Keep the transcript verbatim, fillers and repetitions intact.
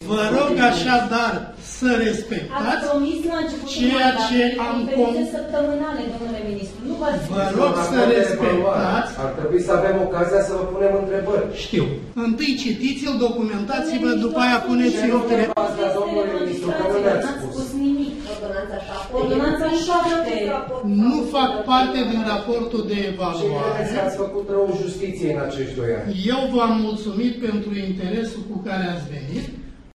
Vă rog așadar să respectați ceea ce am convenit. Vă rog să respectați. Ar trebui să avem ocazia să vă punem întrebări. Știu. Întâi citiți-l, documentați-vă, după aia puneți-l întrebări. Domnule ministru, că nu ne-ați spus. Nu fac parte din raportul de Și evaluare. credeți că ați făcut rău justiției în acești doi ani? Eu v-am mulțumit pentru interesul cu care ați venit.